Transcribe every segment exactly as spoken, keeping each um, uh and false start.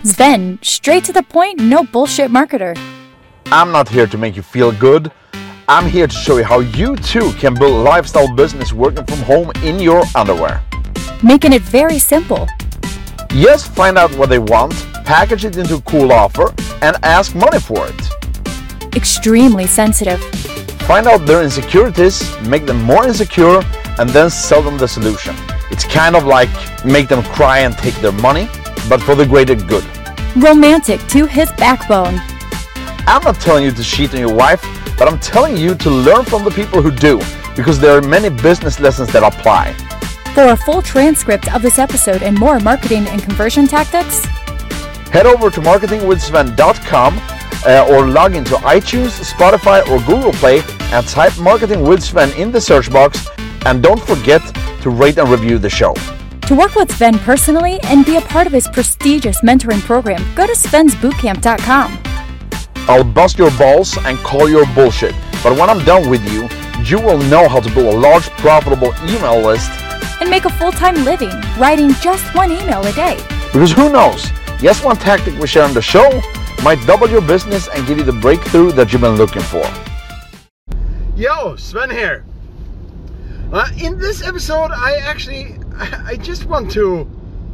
Sven, straight to the point, no bullshit marketer. I'm not here to make you feel good. I'm here to show you how you too can build a lifestyle business working from home in your underwear. Making it very simple. Yes, find out what they want, package it into a cool offer, and ask money for it. Extremely sensitive. Find out their insecurities, make them more insecure, and then sell them the solution. It's kind of like make them cry and take their money, but for the greater good. Romantic to his backbone. I'm not telling you to cheat on your wife, but I'm telling you to learn from the people who do, because there are many business lessons that apply. For a full transcript of this episode and more marketing and conversion tactics, head over to marketing with sven dot com uh, or log into iTunes, Spotify, or Google Play and type Marketing with Sven in the search box. And don't forget to rate and review the show. To work with Sven personally and be a part of his prestigious mentoring program, go to svens bootcamp dot com. I'll bust your balls and call your bullshit, but when I'm done with you, you will know how to build a large, profitable email list and make a full-time living writing just one email a day. Because who knows, yes, one tactic we share on the show might double your business and give you the breakthrough that you've been looking for. Yo, Sven here. Uh, in this episode, I actually, I just want to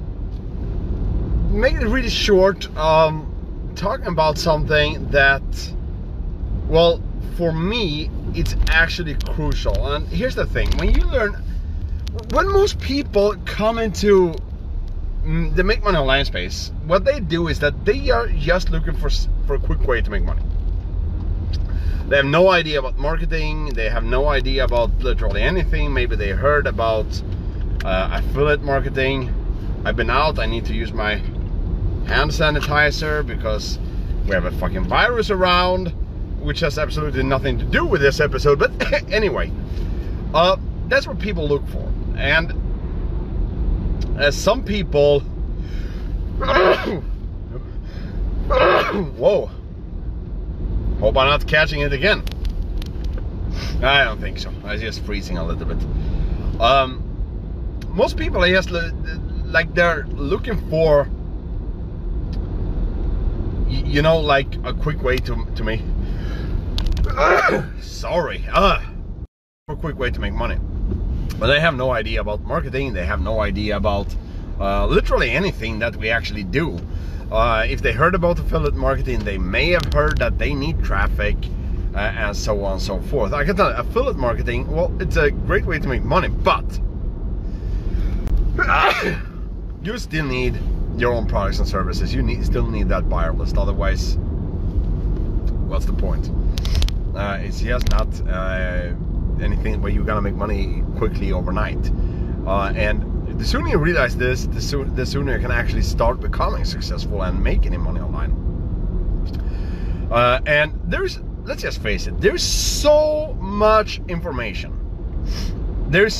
make it really short, um, talking about something that, well, for me, it's actually crucial. And here's the thing, when you learn, when most people come into the Make Money Online space, what they do is that they are just looking for, for a quick way to make money. They have no idea about marketing. They have no idea about literally anything. Maybe they heard about uh, affiliate marketing. I've been out. I need to use my hand sanitizer because we have a fucking virus around, which has absolutely nothing to do with this episode. But anyway, uh, that's what people look for. And as some people, whoa. Hope I'm not catching it again. I don't think so. I was just freezing a little bit. Um, most people are just like they're looking for, you know, like a quick way to to make. Sorry, uh, a quick way to make money, but they have no idea about marketing. They have no idea about uh, literally anything that we actually do. Uh, if they heard about affiliate marketing, they may have heard that they need traffic uh, and so on and so forth. I can tell you, affiliate marketing, well, it's a great way to make money, but you still need your own products and services. You need, still need that buyer list. Otherwise, what's the point? Uh, it's just not uh, anything where you're gonna make money quickly overnight. Uh, and the sooner you realize this, the, sooner, the sooner you can actually start becoming successful and make any money online. Uh, and there's, let's just face it, there's so much information. There's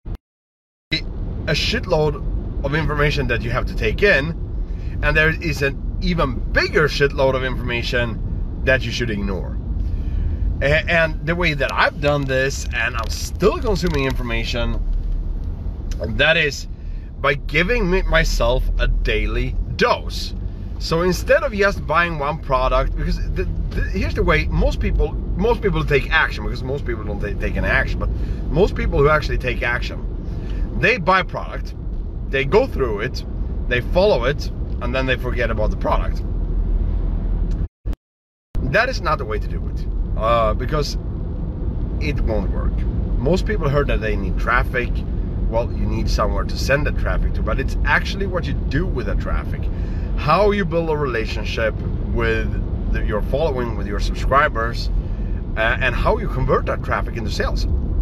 a shitload of information that you have to take in, and there is an even bigger shitload of information that you should ignore. And the way that I've done this, and I'm still consuming information, and that is by giving me, myself a daily dose. So instead of just buying one product, because the, the, here's the way most people most people take action, because most people don't take, take any action, but most people who actually take action, they buy product, they go through it, they follow it, and then they forget about the product. That is not the way to do it, uh, because it won't work. Most people heard that they need traffic. Well, you need somewhere to send the traffic to, but it's actually what you do with the traffic. How you build a relationship with the, your following, with your subscribers, uh, and how you convert that traffic into sales.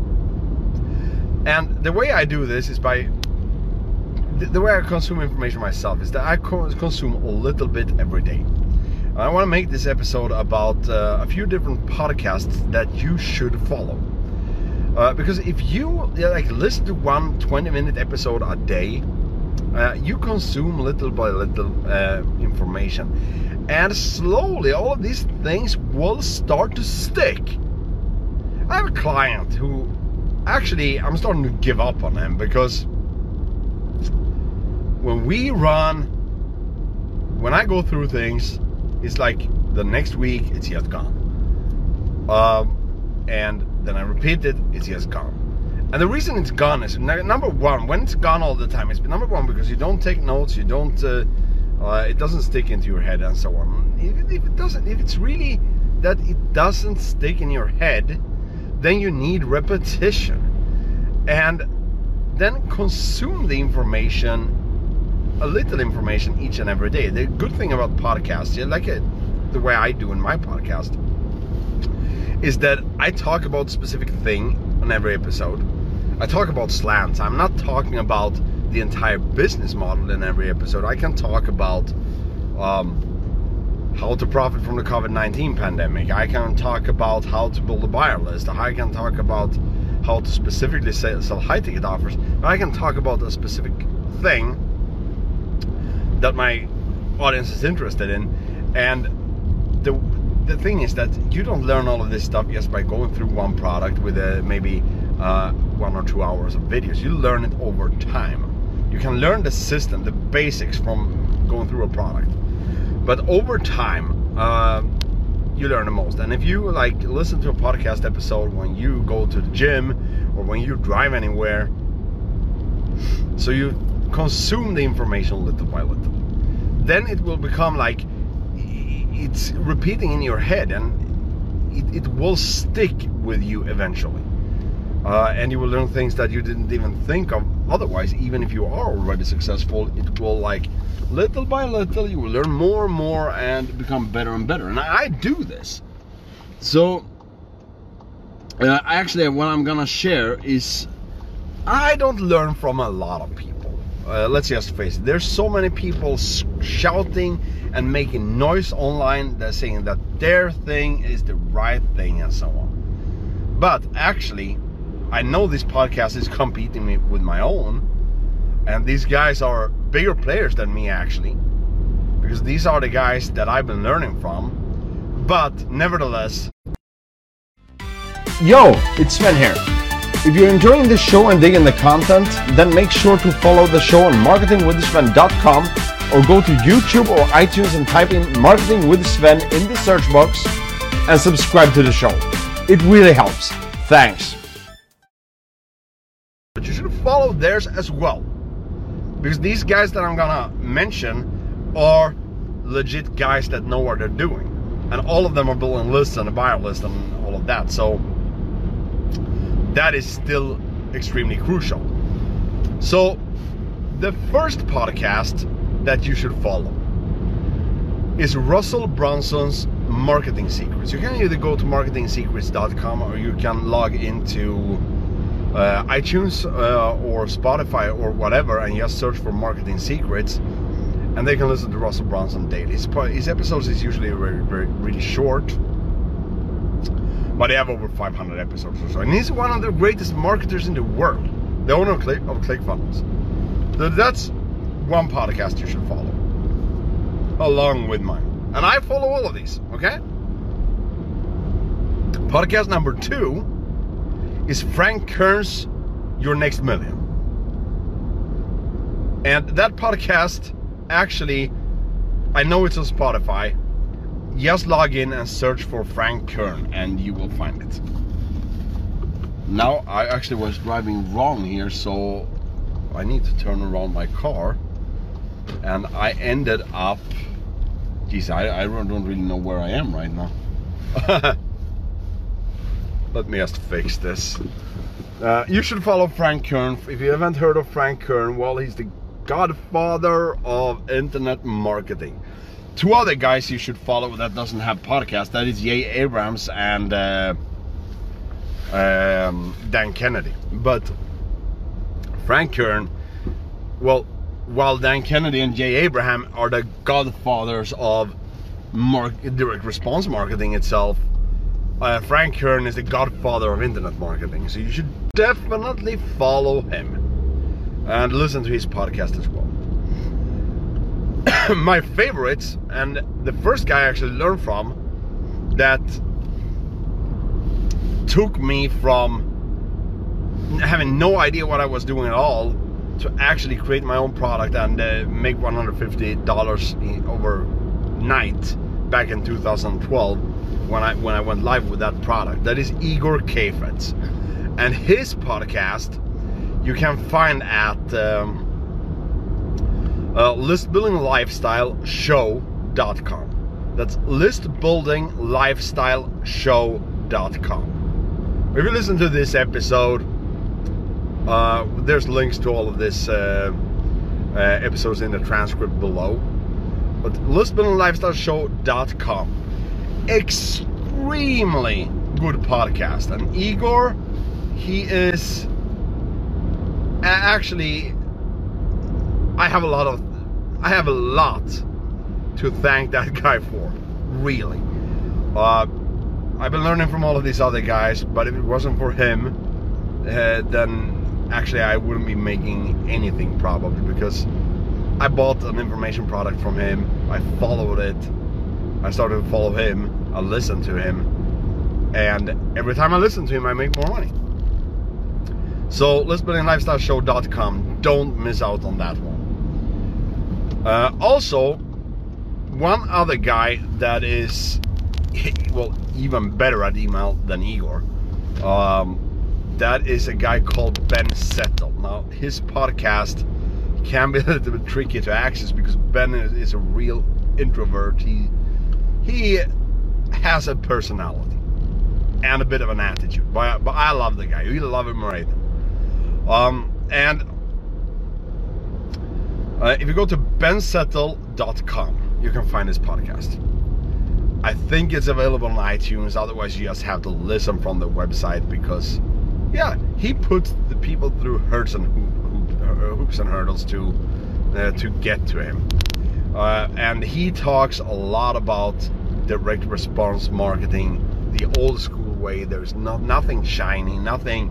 And the way I do this is by, the, the way I consume information myself is that I co consume a little bit every day. And I want to make this episode about uh, a few different podcasts that you should follow. Uh, because if you like listen to one twenty minute episode a day, uh, you consume little by little uh, information, and slowly all of these things will start to stick. I have a client who actually I'm starting to give up on him, because when we run when I go through things, it's like the next week it's just gone. Um, and then I repeat it, it's just gone. And the reason it's gone is, number one, when it's gone all the time, it's number one because you don't take notes, you don't, uh, uh, it doesn't stick into your head and so on. If, if it doesn't, if it's really that it doesn't stick in your head, then you need repetition. And then consume the information, a little information each and every day. The good thing about podcasts, like it, the way I do in my podcast, is that I talk about a specific thing on every episode. I talk about slants. I'm not talking about the entire business model in every episode. I can talk about um, how to profit from the COVID nineteen pandemic. I can talk about how to build a buyer list. I can talk about how to specifically sell, sell high-ticket offers. I can talk about a specific thing that my audience is interested in. And the the thing is that you don't learn all of this stuff just by going through one product with a, maybe uh, one or two hours of videos. You learn it over time. You can learn the system, the basics from going through a product. But over time, uh, you learn the most. And if you like listen to a podcast episode when you go to the gym or when you drive anywhere, so you consume the information little by little, then it will become like it's repeating in your head, and it, it will stick with you eventually. Uh, and you will learn things that you didn't even think of otherwise. Even if you are already successful, it will, like, little by little, you will learn more and more and become better and better. And I, I do this. So uh, actually what I'm gonna share is, I don't learn from a lot of people. Uh, let's just face it, there's so many people shouting and making noise online that saying that their thing is the right thing and so on. But actually, I know this podcast is competing with my own, and these guys are bigger players than me actually, because these are the guys that I've been learning from. But nevertheless, Yo, it's Sven here. If you're enjoying this show and digging the content, then make sure to follow the show on marketing with sven dot com, or go to YouTube or iTunes and type in Marketing with Sven in the search box and subscribe to the show. It really helps. Thanks. but you should follow theirs as well, because these guys that I'm gonna mention are legit guys that know what they're doing, and all of them are building lists and a buyer list and all of that. So that is still extremely crucial. So the first podcast that you should follow is Russell Brunson's Marketing Secrets. You can either go to marketing secrets dot com, or you can log into uh, iTunes uh, or Spotify or whatever and just search for Marketing Secrets, and they can listen to Russell Brunson daily. His, his episodes is usually very, very, really short, but they have over five hundred episodes or so. And he's one of the greatest marketers in the world, the owner of, Click, of ClickFunnels. So that's one podcast you should follow, along with mine. And I follow all of these, okay? Podcast number two is Frank Kern's Your Next Million. And that podcast, actually, I know it's on Spotify. Just log in and search for Frank Kern and you will find it. Now, I actually was driving wrong here, so I need to turn around my car. And I ended up, geez, I, I don't really know where I am right now. Let me just fix this. Uh, you should follow Frank Kern. If you haven't heard of Frank Kern, well, he's the godfather of internet marketing. Two other guys you should follow that doesn't have podcast, that is Jay Abrams and uh, um, Dan Kennedy. But Frank Kern, well, while Dan Kennedy and Jay Abraham are the godfathers of mar- direct response marketing itself, uh, Frank Kern is the godfather of internet marketing. So you should definitely follow him and listen to his podcast as well. My favorites, and the first guy I actually learned from, that took me from having no idea what I was doing at all to actually create my own product and uh, make one hundred fifty dollars overnight back in two thousand twelve when I when I went live with that product. That is Igor Kheifets, and his podcast you can find at um, uh, list building lifestyle show dot com. That's list building lifestyle show dot com. If you listen to this episode, uh, there's links to all of this uh, uh, episodes in the transcript below. But list building lifestyle show dot com, extremely good podcast. And Igor, he is actually, I have a lot of, I have a lot to thank that guy for, really. Uh, I've been learning from all of these other guys, but if it wasn't for him, uh, then actually I wouldn't be making anything probably, because I bought an information product from him, I followed it, I started to follow him, I listened to him, and every time I listen to him I make more money. So list building lifestyle show dot com, don't miss out on that one. Uh, also, one other guy that is, well, even better at email than Igor, um, that is a guy called Ben Settle. Now, his podcast can be a little bit tricky to access because Ben is, is a real introvert. He he has a personality and a bit of an attitude, but, but I love the guy. You either love him or hate him. Um, and uh, if you go to ben settle dot com, you can find his podcast. I think it's available on iTunes, otherwise you just have to listen from the website, because yeah, he puts the people through hoops and hoop, hoop, hoops and hurdles to uh, to get to him, uh, and he talks a lot about direct response marketing, the old school way. There's not nothing shiny, nothing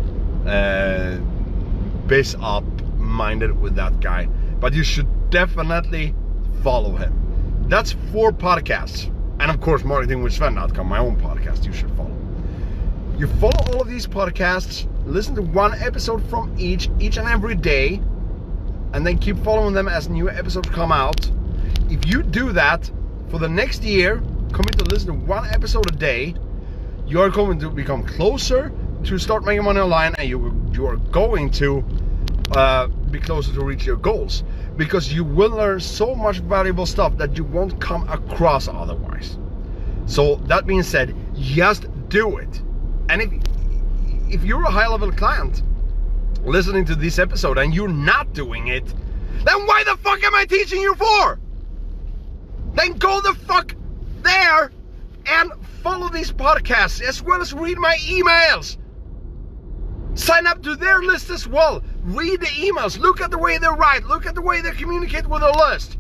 uh, biz up minded with that guy, but you should definitely follow him. That's four podcasts. And of course, marketing with Sven dot com, my own podcast, you should follow. You follow all of these podcasts, listen to one episode from each, each and every day, and then keep following them as new episodes come out. If you do that for the next year, commit to listen to one episode a day, you are going to become closer to start making money online, and you, you are going to uh, be closer to reach your goals. Because you will learn so much valuable stuff that you won't come across otherwise. So that being said, just do it. And if if you're a high-level client listening to this episode and you're not doing it, then why the fuck am I teaching you for? Then go the fuck there and follow these podcasts as well as read my emails. Sign up to their list as well. Read the emails. Look at the way they write. Look at the way they communicate with the list.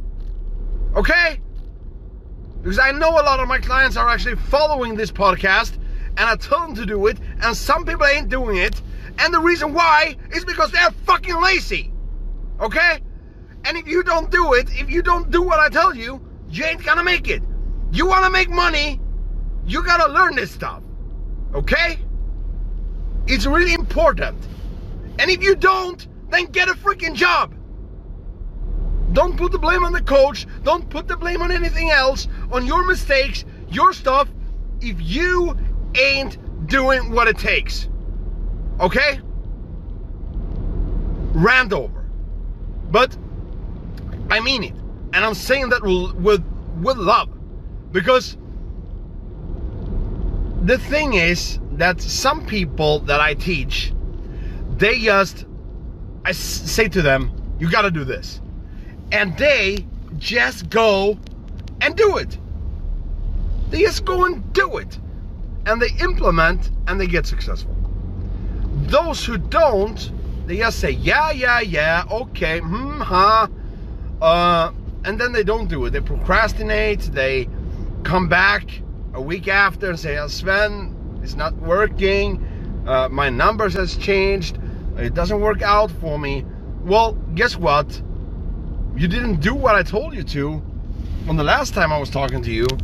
Okay? Because I know a lot of my clients are actually following this podcast, and I tell them to do it, and some people ain't doing it. And the reason why is because they're fucking lazy. Okay? And if you don't do it, if you don't do what I tell you, you ain't gonna make it. You wanna make money, you gotta learn this stuff. Okay? It's really important. And if you don't, then get a freaking job. Don't put the blame on the coach. Don't put the blame on anything else, on your mistakes, your stuff, if you ain't doing what it takes. Okay? Rant over. But I mean it. And I'm saying that with, with love. Because the thing is that some people that I teach, they just, I s- say to them, you gotta do this. And they just go and do it. They just go and do it. And they implement and they get successful. Those who don't, they just say, yeah, yeah, yeah, okay, hmm, huh. Uh, and then they don't do it. They procrastinate, they come back a week after and say, oh, Sven, it's not working, uh, my numbers has changed, it doesn't work out for me. Well, guess what? You didn't do what I told you to on the last time I was talking to you.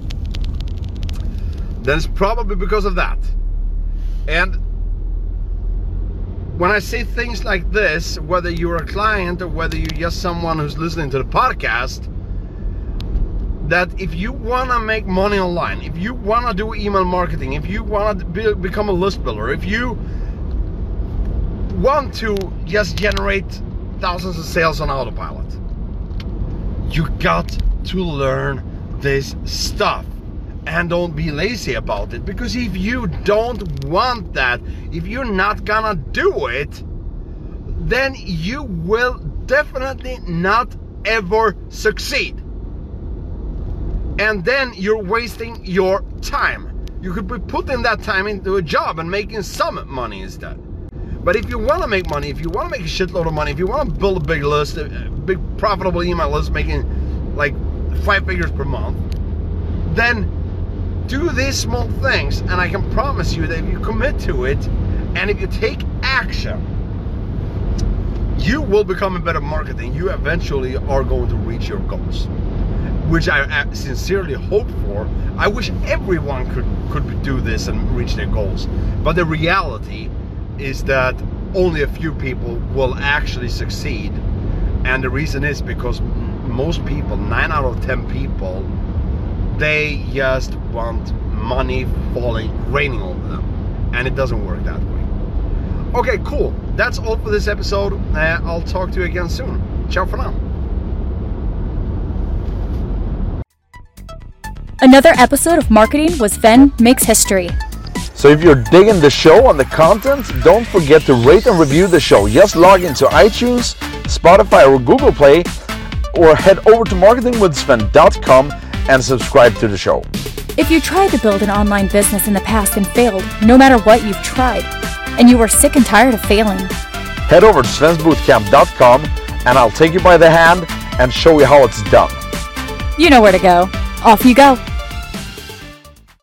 Then it's probably because of that. And when I say things like this, whether you're a client or whether you're just someone who's listening to the podcast, that if you want to make money online, if you want to do email marketing, if you want to be, become a list builder, if you want to just generate thousands of sales on autopilot, you got to learn this stuff. And don't be lazy about it, because if you don't want that, if you're not gonna do it, then you will definitely not ever succeed. And then you're wasting your time. You could be putting that time into a job and making some money instead. But if you want to make money, if you want to make a shitload of money, if you want to build a big list, a big profitable email list making like five figures per month, then do these small things, and I can promise you that if you commit to it and if you take action, you will become a better marketing. You eventually are going to reach your goals, which I sincerely hope for. I wish everyone could, could do this and reach their goals. But the reality is that only a few people will actually succeed. And the reason is because most people, nine out of ten people, they just want money falling, raining over them. And it doesn't work that way. Okay, cool. That's all for this episode. Uh, I'll talk to you again soon. Ciao for now. Another episode of Marketing with Sven makes history. So if you're digging the show and the content, don't forget to rate and review the show. Just log into iTunes, Spotify, or Google Play, or head over to marketing with sven dot com and subscribe to the show. If you tried to build an online business in the past and failed, no matter what you've tried, and you are sick and tired of failing, head over to svens bootcamp dot com and I'll take you by the hand and show you how it's done. You know where to go. Off you go.